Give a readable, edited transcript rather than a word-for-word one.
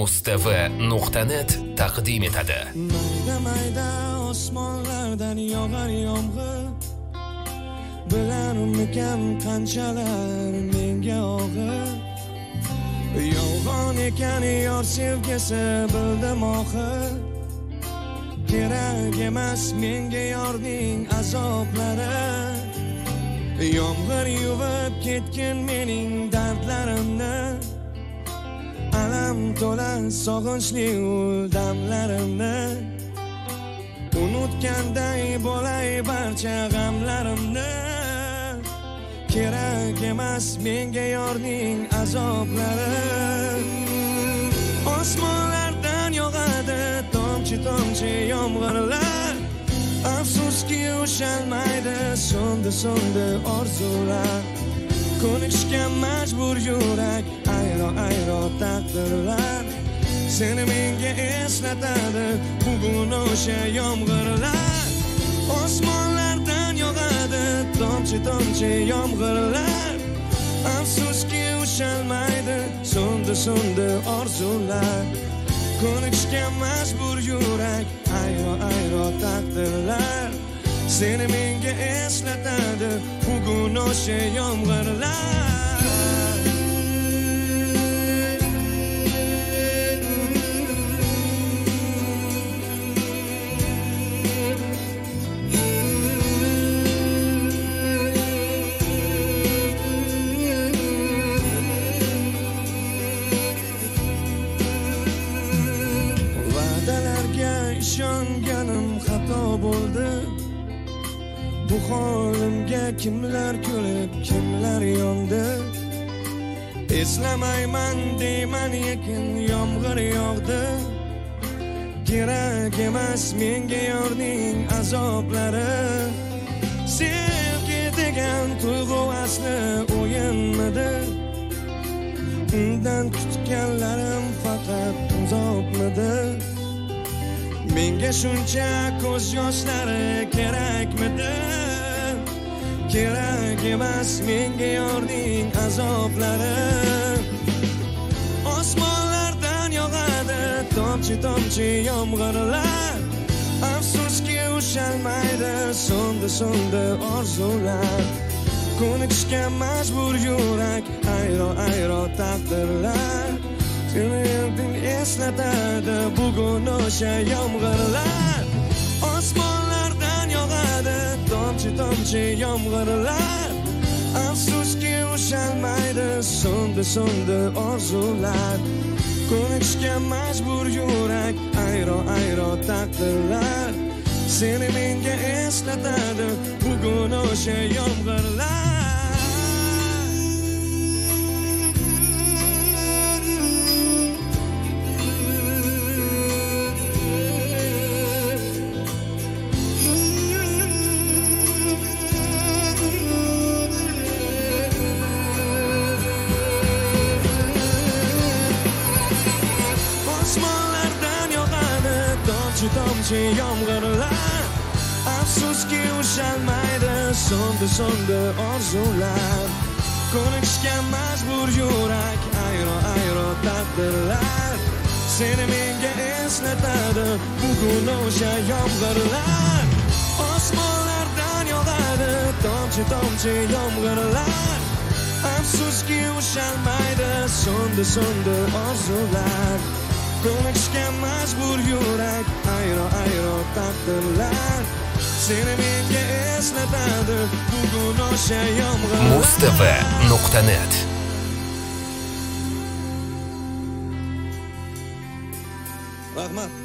mustv.net taqdim etadi. Mayda mayda osmonlardan yog'ar yomg'ir, bilarmikan qanchalar menga og'ir. Yolg'on ekan yor sevgisi bildim oxir, kerak emas menga yorning azoblari. Yomg'ir yuvib ketgin mening dardlarimni, alam to'la sog'inchli damlarimni. Unutganday bo'lay barcha g'amlarimni, kerak emas menga yorning azoblari. Osmonlardan yog'adi tomchi tomchi yomg'irlar, afsuski ushalmaydi so'ndi orzular. Ko'nikishga majbur yurak, ayro taqdirlar, seni menga eslatadi bugun o'sha yomg'irlar. Osmonlardan yog'adi tomchi tomchi yomg'irlar, afsuski ushalmaydi so'ndi orzular. Ko'nikishga majbur yurak, ayro taqdirlar, seni menga eslatadi bugun o'sha yomg'irlar. ishonganim xato bo'ldi, bu holimga kimlar kulib kimlar yondi. Eslamayman deyman lekin yomg'ir yog'di, kerak emas menga yorning azoblari. Sevgi degan tuyg'u asli o'yinmidi, undan kutganlarim faqat uzobmidi. Menga shuncha ko'z yoshlari kerakmidi, kerak emas menga yorning azoblari. Osmonlardan yog'adi tomchi tomchi yomg'irlar, afsuski ushalmaydi so'ndi orzular. Ko'nikishga majbur yurak, ayro taqdirlar, seni eslatadi bugun o'sha yomg'irlar. Osmonlardan yog'adi tomchi tomchi yomg'irlar, afsuski ushalmaydi so'ndi orzular. Ko'nikishga majbur yurak, ayro taqdirlar, seni menga eslatadi bugun o'sha yomg'irlar. Tomchi yomg'irlar, afsuski ushalmaydi so'ndi orzular. Ko'nikishga majbur yurak, ayro taqdirlar, seni menga eslatadi bugun o'sha yomg'irlar. Osmonlardan yog'adi tomchi tomchi yomg'irlar, afsuski ushalmaydi so'ndi orzular. Ko'nikishga majbur yurak, ayro taqdirlar, seni menga eslatadi bugun o'sha yomg'irlar. mustv.net Rahmat.